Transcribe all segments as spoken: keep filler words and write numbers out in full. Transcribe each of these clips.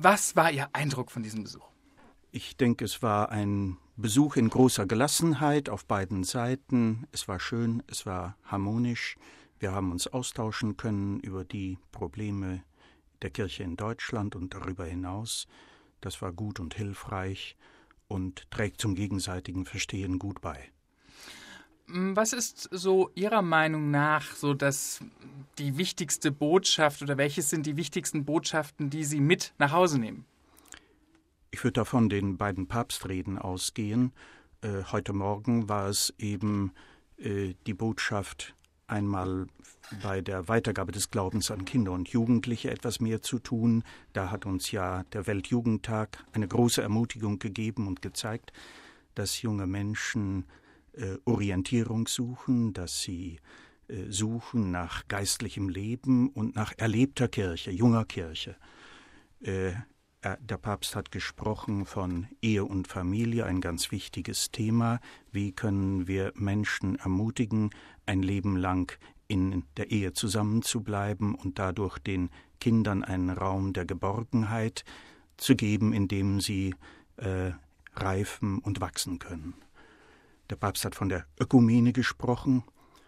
Was war Ihr Eindruck von diesem Besuch? Ich denke, es war ein Besuch in großer Gelassenheit auf beiden Seiten. Es war schön, es war harmonisch. Wir haben uns austauschen können über die Probleme der Kirche in Deutschland und darüber hinaus. Das war gut und hilfreich und trägt zum gegenseitigen Verstehen gut bei. Was ist so Ihrer Meinung nach so das, die wichtigste Botschaft oder welches sind die wichtigsten Botschaften, die Sie mit nach Hause nehmen? Ich würde da von den beiden Papstreden ausgehen. Äh, heute Morgen war es eben äh, die Botschaft, einmal bei der Weitergabe des Glaubens an Kinder und Jugendliche etwas mehr zu tun. Da hat uns ja der Weltjugendtag eine große Ermutigung gegeben und gezeigt, dass junge Menschen äh, Orientierung suchen, dass sie äh, suchen nach geistlichem Leben und nach erlebter Kirche, junger Kirche. Äh, Der Papst hat gesprochen von Ehe und Familie, ein ganz wichtiges Thema. Wie können wir Menschen ermutigen, ein Leben lang in der Ehe zusammenzubleiben und dadurch den Kindern einen Raum der Geborgenheit zu geben, in dem sie äh, reifen und wachsen können. Der Papst hat von der Ökumene gesprochen,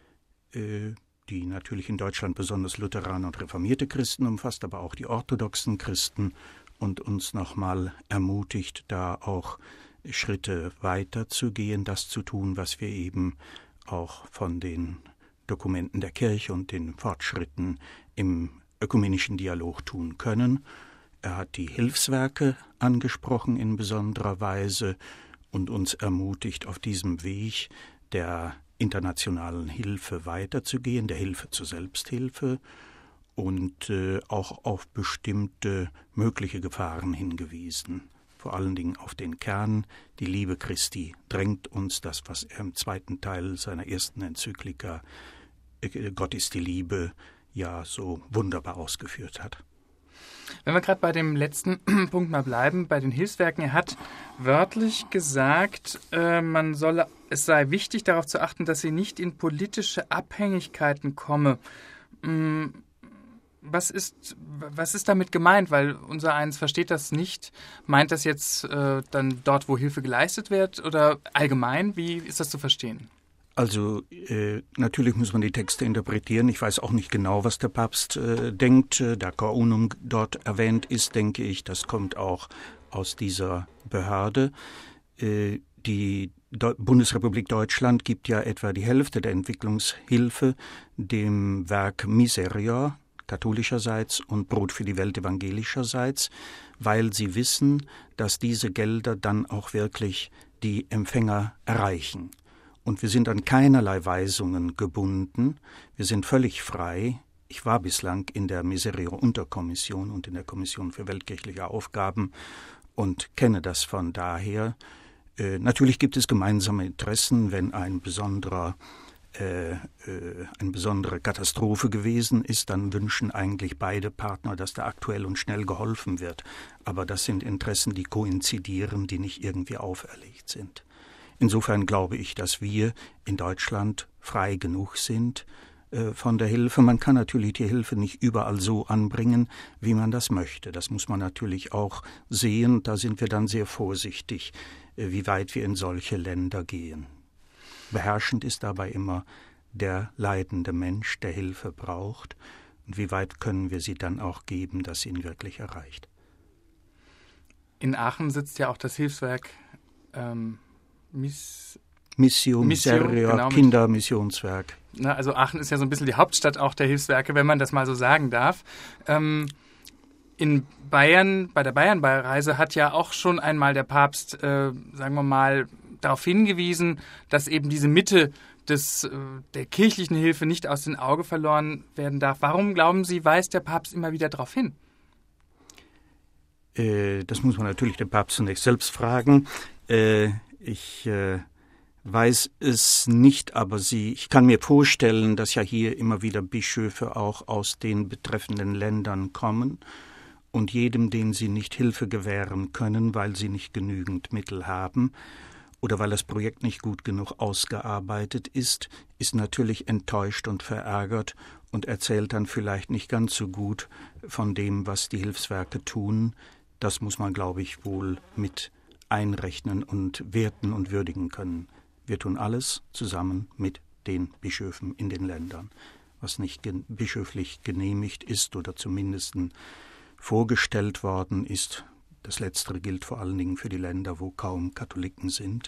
äh, die natürlich in Deutschland besonders Lutheraner und reformierte Christen umfasst, aber auch die orthodoxen Christen, und uns nochmal ermutigt, da auch Schritte weiterzugehen, das zu tun, was wir eben auch von den Dokumenten der Kirche und den Fortschritten im ökumenischen Dialog tun können. Er hat die Hilfswerke angesprochen in besonderer Weise und uns ermutigt, auf diesem Weg der internationalen Hilfe weiterzugehen, der Hilfe zur Selbsthilfe, und äh, auch auf bestimmte mögliche Gefahren hingewiesen. Vor allen Dingen auf den Kern. Die Liebe Christi drängt uns, das, was er im zweiten Teil seiner ersten Enzyklika äh, Gott ist die Liebe ja so wunderbar ausgeführt hat. Wenn wir gerade bei dem letzten Punkt mal bleiben, bei den Hilfswerken, er hat wörtlich gesagt, äh, man solle, es sei wichtig, darauf zu achten, dass sie nicht in politische Abhängigkeiten komme. Mm, Was ist, was ist damit gemeint? Weil unser eins versteht das nicht. Meint das jetzt äh, dann dort, wo Hilfe geleistet wird, oder allgemein? Wie ist das zu verstehen? Also äh, natürlich muss man die Texte interpretieren. Ich weiß auch nicht genau, was der Papst äh, denkt. Da Cor Unum dort erwähnt ist, denke ich, das kommt auch aus dieser Behörde. Äh, die Do- Bundesrepublik Deutschland gibt ja etwa die Hälfte der Entwicklungshilfe dem Werk Miserior, katholischerseits, und Brot für die Welt evangelischerseits, weil sie wissen, dass diese Gelder dann auch wirklich die Empfänger erreichen. Und wir sind an keinerlei Weisungen gebunden. Wir sind völlig frei. Ich war bislang in der Miserior-Unterkommission und in der Kommission für weltkirchliche Aufgaben und kenne das von daher. Äh, natürlich gibt es gemeinsame Interessen, wenn ein besonderer Äh, äh, eine besondere Katastrophe gewesen ist, dann wünschen eigentlich beide Partner, dass da aktuell und schnell geholfen wird. Aber das sind Interessen, die koinzidieren, die nicht irgendwie auferlegt sind. Insofern glaube ich, dass wir in Deutschland frei genug sind äh, von der Hilfe. Man kann natürlich die Hilfe nicht überall so anbringen, wie man das möchte. Das muss man natürlich auch sehen. Da sind wir dann sehr vorsichtig, äh, wie weit wir in solche Länder gehen. Beherrschend ist dabei immer der leidende Mensch, der Hilfe braucht. Und wie weit können wir sie dann auch geben, dass sie ihn wirklich erreicht? In Aachen sitzt ja auch das Hilfswerk ähm, Miss Mission, Mission Miserior, genau, Kindermissionswerk. Na, also Aachen ist ja so ein bisschen die Hauptstadt auch der Hilfswerke, wenn man das mal so sagen darf. Ähm, in Bayern, bei der Bayern-Reise hat ja auch schon einmal der Papst, äh, sagen wir mal, darauf hingewiesen, dass eben diese Mitte des, der kirchlichen Hilfe nicht aus den Augen verloren werden darf. Warum, glauben Sie, weist der Papst immer wieder darauf hin? Äh, das muss man natürlich den Papst zunächst selbst fragen. Äh, ich äh, weiß es nicht, aber sie, ich kann mir vorstellen, dass ja hier immer wieder Bischöfe auch aus den betreffenden Ländern kommen und jedem, dem sie nicht Hilfe gewähren können, weil sie nicht genügend Mittel haben, oder weil das Projekt nicht gut genug ausgearbeitet ist, ist natürlich enttäuscht und verärgert und erzählt dann vielleicht nicht ganz so gut von dem, was die Hilfswerke tun, das muss man, glaube ich, wohl mit einrechnen und werten und würdigen können. Wir tun alles zusammen mit den Bischöfen in den Ländern. Was nicht gen- bischöflich genehmigt ist oder zumindest vorgestellt worden ist, das Letztere gilt vor allen Dingen für die Länder, wo kaum Katholiken sind.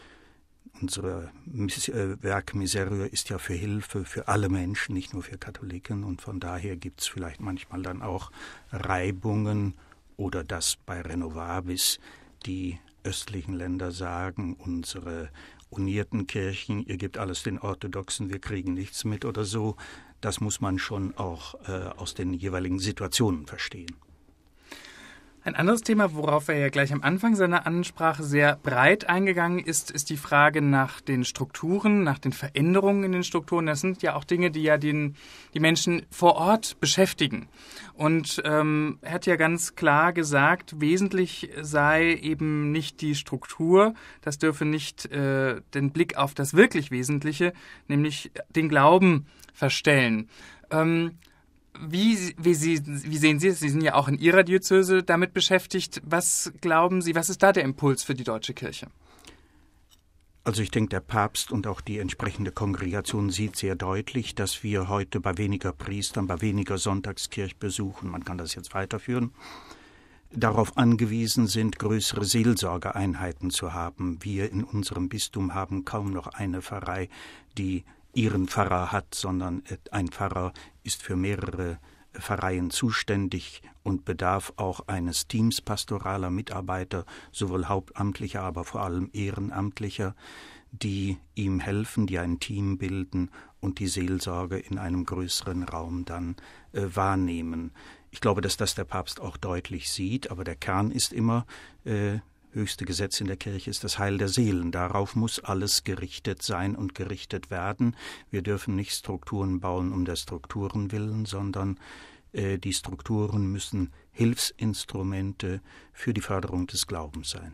Unser Werk Misereor ist ja für Hilfe für alle Menschen, nicht nur für Katholiken. Und von daher gibt es vielleicht manchmal dann auch Reibungen oder dass bei Renovabis die östlichen Länder sagen, unsere unierten Kirchen, ihr gebt alles den Orthodoxen, wir kriegen nichts mit oder so. Das muss man schon auch äh, aus den jeweiligen Situationen verstehen. Ein anderes Thema, worauf er ja gleich am Anfang seiner Ansprache sehr breit eingegangen ist, ist die Frage nach den Strukturen, nach den Veränderungen in den Strukturen. Das sind ja auch Dinge, die ja den, die Menschen vor Ort beschäftigen. Und ähm, er hat ja ganz klar gesagt, wesentlich sei eben nicht die Struktur, das dürfe nicht äh, den Blick auf das wirklich Wesentliche, nämlich den Glauben verstellen. Ähm, Wie, wie, Sie, wie sehen Sie es? Sie sind ja auch in Ihrer Diözese damit beschäftigt. Was glauben Sie, was ist da der Impuls für die deutsche Kirche? Also ich denke, der Papst und auch die entsprechende Kongregation sieht sehr deutlich, dass wir heute bei weniger Priestern, bei weniger Sonntagskirchbesuchen, man kann das jetzt weiterführen, darauf angewiesen sind, größere Seelsorgeeinheiten zu haben. Wir in unserem Bistum haben kaum noch eine Pfarrei, die ihren Pfarrer hat, sondern ein Pfarrer ist für mehrere Pfarreien zuständig und bedarf auch eines Teams pastoraler Mitarbeiter, sowohl hauptamtlicher, aber vor allem ehrenamtlicher, die ihm helfen, die ein Team bilden und die Seelsorge in einem größeren Raum dann äh, wahrnehmen. Ich glaube, dass das der Papst auch deutlich sieht, aber der Kern ist immer, äh, höchste Gesetz in der Kirche ist das Heil der Seelen. Darauf muss alles gerichtet sein und gerichtet werden. Wir dürfen nicht Strukturen bauen um der Strukturen willen, sondern äh, die Strukturen müssen Hilfsinstrumente für die Förderung des Glaubens sein.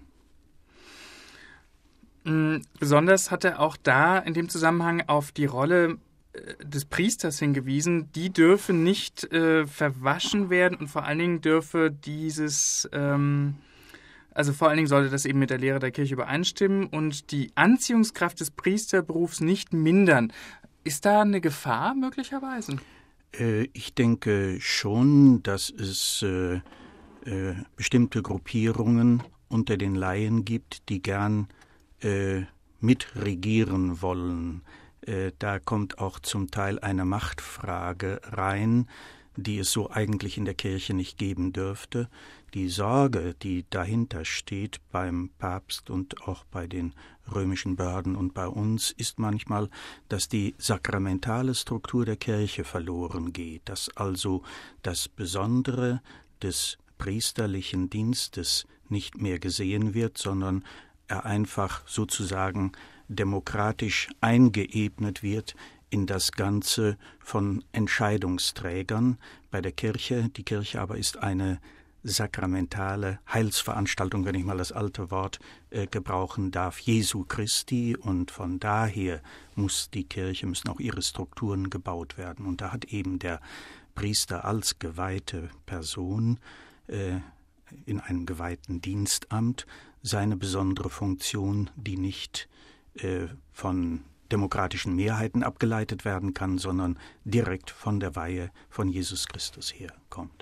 Besonders hat er auch da in dem Zusammenhang auf die Rolle des Priesters hingewiesen. Die dürfe nicht äh, verwaschen werden und vor allen Dingen dürfe dieses... Ähm Also vor allen Dingen sollte das eben mit der Lehre der Kirche übereinstimmen und die Anziehungskraft des Priesterberufs nicht mindern. Ist da eine Gefahr möglicherweise? Äh, ich denke schon, dass es äh, äh, bestimmte Gruppierungen unter den Laien gibt, die gern äh, mitregieren wollen. Äh, da kommt auch zum Teil eine Machtfrage rein, die es so eigentlich in der Kirche nicht geben dürfte. Die Sorge, die dahinter steht beim Papst und auch bei den römischen Behörden und bei uns, ist manchmal, dass die sakramentale Struktur der Kirche verloren geht, dass also das Besondere des priesterlichen Dienstes nicht mehr gesehen wird, sondern er einfach sozusagen demokratisch eingeebnet wird in das Ganze von Entscheidungsträgern bei der Kirche. Die Kirche aber ist eine sakramentale Heilsveranstaltung, wenn ich mal das alte Wort äh, gebrauchen darf, Jesu Christi, und von daher muss die Kirche, müssen auch ihre Strukturen gebaut werden. Und da hat eben der Priester als geweihte Person äh, in einem geweihten Dienstamt seine besondere Funktion, die nicht äh, von demokratischen Mehrheiten abgeleitet werden kann, sondern direkt von der Weihe von Jesus Christus herkommt.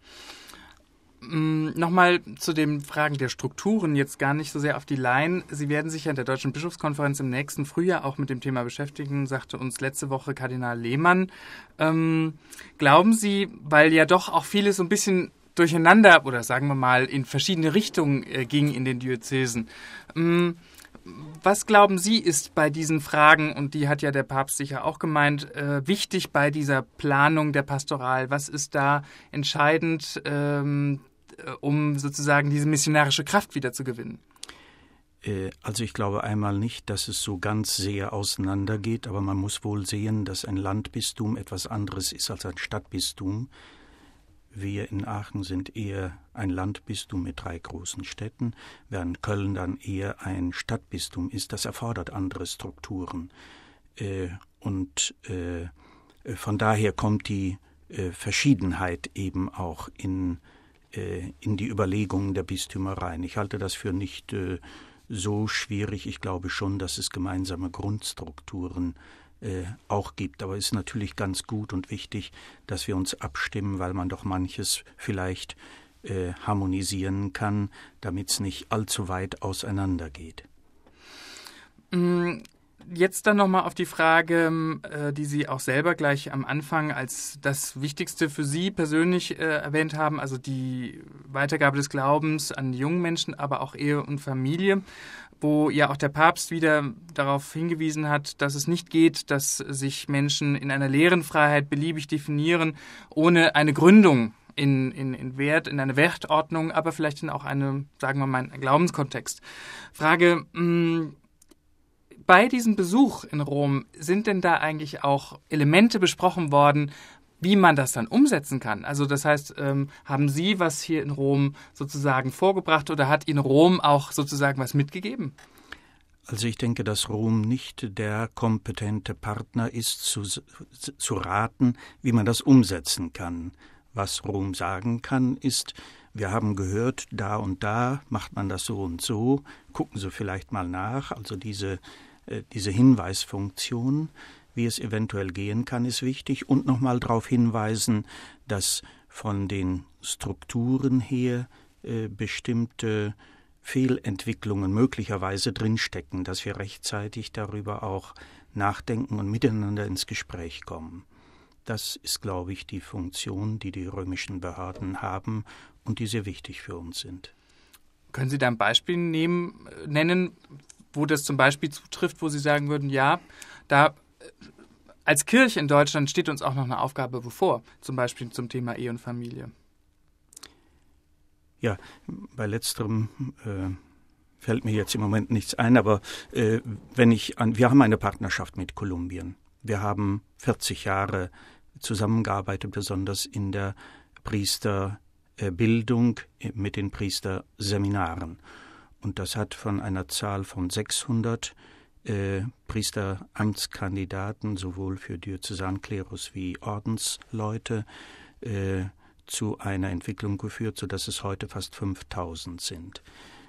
Nochmal zu den Fragen der Strukturen, jetzt gar nicht so sehr auf die Laien. Sie werden sich ja in der Deutschen Bischofskonferenz im nächsten Frühjahr auch mit dem Thema beschäftigen, sagte uns letzte Woche Kardinal Lehmann. Ähm, glauben Sie, weil ja doch auch vieles so ein bisschen durcheinander oder sagen wir mal in verschiedene Richtungen äh, ging in den Diözesen, ähm, was glauben Sie ist bei diesen Fragen, und die hat ja der Papst sicher auch gemeint, äh, wichtig bei dieser Planung der Pastoral? Was ist da entscheidend, ähm, um sozusagen diese missionarische Kraft wieder zu gewinnen? Also ich glaube einmal nicht, dass es so ganz sehr auseinandergeht, aber man muss wohl sehen, dass ein Landbistum etwas anderes ist als ein Stadtbistum. Wir in Aachen sind eher ein Landbistum mit drei großen Städten, während Köln dann eher ein Stadtbistum ist. Das erfordert andere Strukturen. Und von daher kommt die Verschiedenheit eben auch in äh, in die Überlegungen der Bistümer rein. Ich halte das für nicht äh, so schwierig. Ich glaube schon, dass es gemeinsame Grundstrukturen äh, auch gibt. Aber es ist natürlich ganz gut und wichtig, dass wir uns abstimmen, weil man doch manches vielleicht äh, harmonisieren kann, damit es nicht allzu weit auseinandergeht. Jetzt dann nochmal auf die Frage, äh, die Sie auch selber gleich am Anfang als das Wichtigste für Sie persönlich äh, erwähnt haben, also die Weitergabe des Glaubens an jungen Menschen, aber auch Ehe und Familie, wo ja auch der Papst wieder darauf hingewiesen hat, dass es nicht geht, dass sich Menschen in einer leeren Freiheit beliebig definieren, ohne eine Gründung in, in, in Wert, in eine Wertordnung, aber vielleicht in auch eine, sagen wir mal, einen Glaubenskontext. Frage, mh, bei diesem Besuch in Rom, sind denn da eigentlich auch Elemente besprochen worden, wie man das dann umsetzen kann? Also das heißt, ähm, haben Sie was hier in Rom sozusagen vorgebracht oder hat Ihnen Rom auch sozusagen was mitgegeben? Also ich denke, dass Rom nicht der kompetente Partner ist, zu, zu raten, wie man das umsetzen kann. Was Rom sagen kann, ist, wir haben gehört, da und da macht man das so und so, gucken Sie vielleicht mal nach. Also diese Diese Hinweisfunktion, wie es eventuell gehen kann, ist wichtig. Und nochmal darauf hinweisen, dass von den Strukturen her äh, bestimmte Fehlentwicklungen möglicherweise drinstecken, dass wir rechtzeitig darüber auch nachdenken und miteinander ins Gespräch kommen. Das ist, glaube ich, die Funktion, die die römischen Behörden haben und die sehr wichtig für uns sind. Können Sie da ein Beispiel nehmen, nennen, wo das zum Beispiel zutrifft, wo Sie sagen würden, ja, da als Kirche in Deutschland steht uns auch noch eine Aufgabe bevor, zum Beispiel zum Thema Ehe und Familie? Ja, bei letzterem äh, fällt mir jetzt im Moment nichts ein, aber äh, wenn ich an, wir haben eine Partnerschaft mit Kolumbien. Wir haben vierzig Jahre zusammengearbeitet, besonders in der Priesterbildung mit den Priesterseminaren. Und das hat von einer Zahl von sechshundert äh, Priesteramtskandidaten, sowohl für Diözesanklerus wie Ordensleute, äh, zu einer Entwicklung geführt, sodass es heute fast fünftausend sind.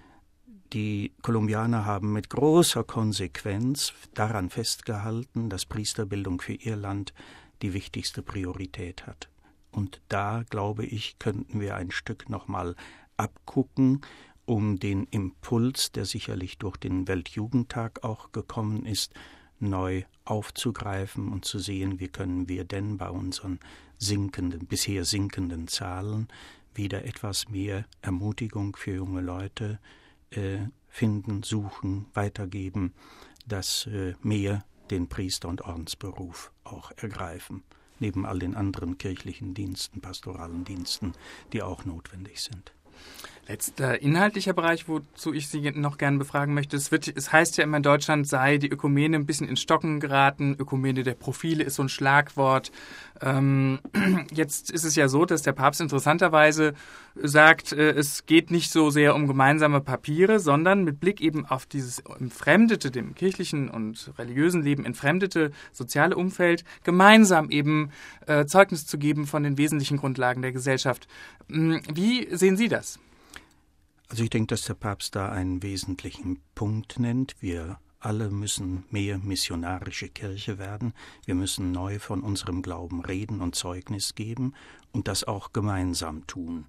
Die Kolumbianer haben mit großer Konsequenz daran festgehalten, dass Priesterbildung für ihr Land die wichtigste Priorität hat. Und da, glaube ich, könnten wir ein Stück nochmal abgucken, um den Impuls, der sicherlich durch den Weltjugendtag auch gekommen ist, neu aufzugreifen und zu sehen, wie können wir denn bei unseren sinkenden, bisher sinkenden Zahlen wieder etwas mehr Ermutigung für junge Leute äh, finden, suchen, weitergeben, dass äh, mehr den Priester- und Ordensberuf auch ergreifen, neben all den anderen kirchlichen Diensten, pastoralen Diensten, die auch notwendig sind. Letzter inhaltlicher Bereich, wozu ich Sie noch gerne befragen möchte. Es, wird, es heißt ja immer, in Deutschland sei die Ökumene ein bisschen ins Stocken geraten. Ökumene der Profile ist so ein Schlagwort. Ähm, jetzt ist es ja so, dass der Papst interessanterweise sagt, äh, es geht nicht so sehr um gemeinsame Papiere, sondern mit Blick eben auf dieses entfremdete, dem kirchlichen und religiösen Leben entfremdete soziale Umfeld, gemeinsam eben äh, Zeugnis zu geben von den wesentlichen Grundlagen der Gesellschaft. Wie sehen Sie das? Also ich denke, dass der Papst da einen wesentlichen Punkt nennt. Wir alle müssen mehr missionarische Kirche werden. Wir müssen neu von unserem Glauben reden und Zeugnis geben und das auch gemeinsam tun.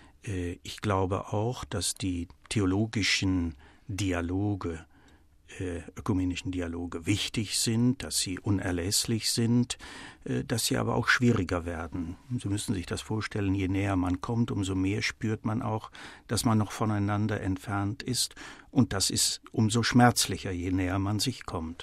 Ich glaube auch, dass die theologischen Dialoge, ökumenischen Dialoge wichtig sind, dass sie unerlässlich sind, dass sie aber auch schwieriger werden. Sie müssen sich das vorstellen, je näher man kommt, umso mehr spürt man auch, dass man noch voneinander entfernt ist. Und das ist umso schmerzlicher, je näher man sich kommt.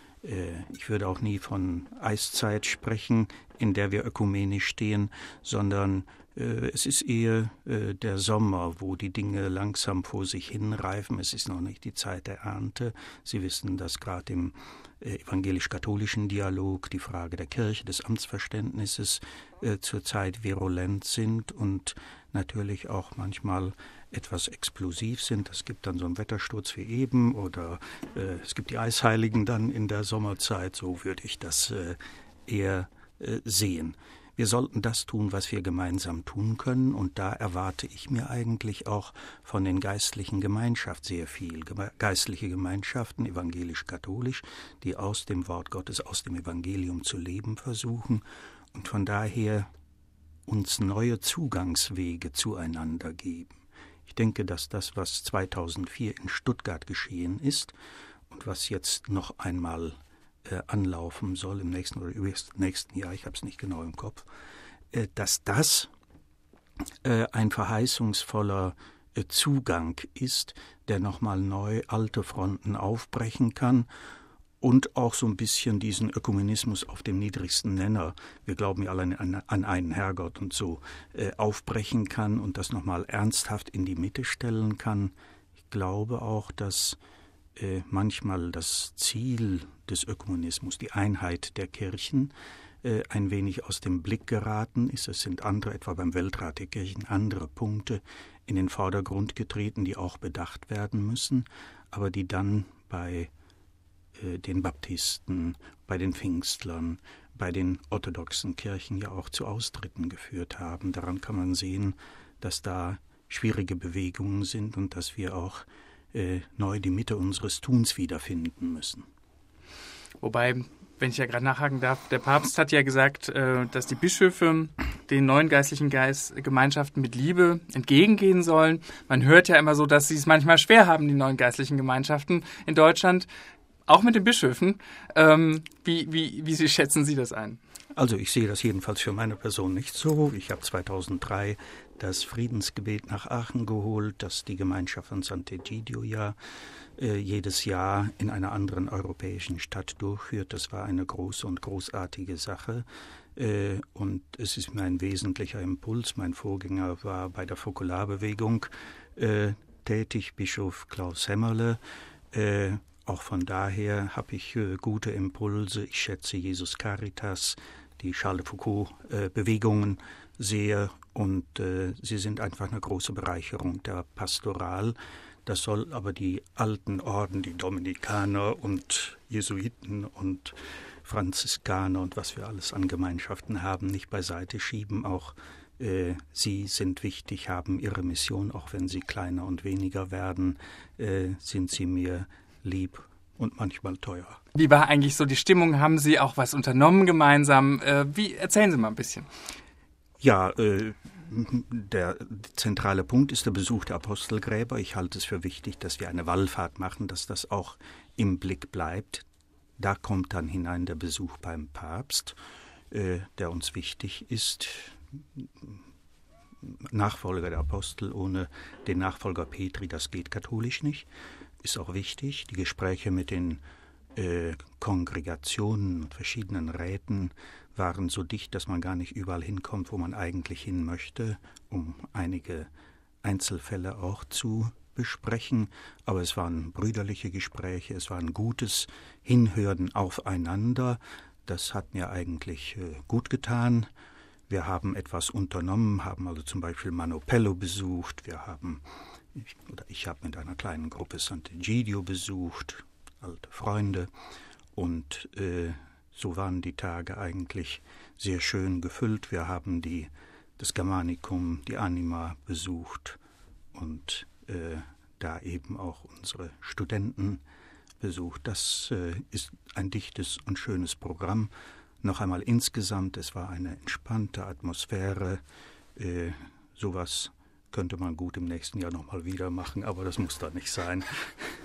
Ich würde auch nie von Eiszeit sprechen, in der wir ökumenisch stehen, sondern es ist eher der Sommer, wo die Dinge langsam vor sich hinreifen. Es ist noch nicht die Zeit der Ernte. Sie wissen, dass gerade im evangelisch-katholischen Dialog die Frage der Kirche, des Amtsverständnisses zurzeit virulent sind und natürlich auch manchmal etwas explosiv sind. Es gibt dann so einen Wettersturz wie eben oder äh, es gibt die Eisheiligen dann in der Sommerzeit. So würde ich das äh, eher äh, sehen. Wir sollten das tun, was wir gemeinsam tun können, und da erwarte ich mir eigentlich auch von den geistlichen Gemeinschaften sehr viel. Geistliche Gemeinschaften, evangelisch-katholisch, die aus dem Wort Gottes, aus dem Evangelium zu leben versuchen und von daher uns neue Zugangswege zueinander geben. Ich denke, dass das, was zweitausendvier in Stuttgart geschehen ist und was jetzt noch einmal äh, anlaufen soll im nächsten oder übernächsten Jahr, ich habe es nicht genau im Kopf, äh, dass das äh, ein verheißungsvoller äh, Zugang ist, der nochmal neu alte Fronten aufbrechen kann und auch so ein bisschen diesen Ökumenismus auf dem niedrigsten Nenner, wir glauben ja alle an, an einen Herrgott und so, äh, aufbrechen kann und das nochmal ernsthaft in die Mitte stellen kann. Ich glaube auch, dass äh, manchmal das Ziel des Ökumenismus, die Einheit der Kirchen, äh, ein wenig aus dem Blick geraten ist. Es sind andere, etwa beim Weltrat der Kirchen, andere Punkte in den Vordergrund getreten, die auch bedacht werden müssen, aber die dann bei den Baptisten, bei den Pfingstlern, bei den orthodoxen Kirchen ja auch zu Austritten geführt haben. Daran kann man sehen, dass da schwierige Bewegungen sind und dass wir auch äh, neu die Mitte unseres Tuns wiederfinden müssen. Wobei, wenn ich ja gerade nachhaken darf, der Papst hat ja gesagt, äh, dass die Bischöfe den neuen geistlichen Geist, Gemeinschaften mit Liebe entgegengehen sollen. Man hört ja immer so, dass sie es manchmal schwer haben, die neuen geistlichen Gemeinschaften in Deutschland. Auch mit den Bischöfen. Ähm, wie, wie, wie schätzen Sie das ein? Also ich sehe das jedenfalls für meine Person nicht so. Ich habe zweitausenddrei das Friedensgebet nach Aachen geholt, das die Gemeinschaft von Sant'Egidio ja äh, jedes Jahr in einer anderen europäischen Stadt durchführt. Das war eine große und großartige Sache. Äh, und es ist mir ein wesentlicher Impuls. Mein Vorgänger war bei der Fokularbewegung äh, tätig, Bischof Klaus Hämmerle. Äh, Auch von daher habe ich äh, gute Impulse. Ich schätze Jesus Caritas, die Charles de Foucault-Bewegungen äh, sehr und äh, sie sind einfach eine große Bereicherung der Pastoral. Das soll aber die alten Orden, die Dominikaner und Jesuiten und Franziskaner und was wir alles an Gemeinschaften haben, nicht beiseite schieben. Auch äh, sie sind wichtig, haben ihre Mission, auch wenn sie kleiner und weniger werden, äh, sind sie mir lieb und manchmal teuer. Wie war eigentlich so die Stimmung? Haben Sie auch was unternommen gemeinsam? Äh, wie, erzählen Sie mal ein bisschen. Ja, äh, der zentrale Punkt ist der Besuch der Apostelgräber. Ich halte es für wichtig, dass wir eine Wallfahrt machen, dass das auch im Blick bleibt. Da kommt dann hinein der Besuch beim Papst, äh, der uns wichtig ist. Nachfolger der Apostel ohne den Nachfolger Petri, das geht katholisch nicht. Ist auch wichtig. Die Gespräche mit den äh, Kongregationen und verschiedenen Räten waren so dicht, dass man gar nicht überall hinkommt, wo man eigentlich hin möchte, um einige Einzelfälle auch zu besprechen. Aber es waren brüderliche Gespräche, es war ein gutes Hinhören aufeinander. Das hat mir eigentlich äh, gut getan. Wir haben etwas unternommen, haben also zum Beispiel Manopello besucht, wir haben Ich, oder ich habe mit einer kleinen Gruppe Sant'Egidio besucht, alte Freunde, und äh, so waren die Tage eigentlich sehr schön gefüllt. Wir haben die, das Germanicum, die Anima besucht und äh, da eben auch unsere Studenten besucht. Das äh, ist ein dichtes und schönes Programm. Noch einmal insgesamt, es war eine entspannte Atmosphäre, äh, sowas könnte man gut im nächsten Jahr nochmal wieder machen, aber das muss da nicht sein.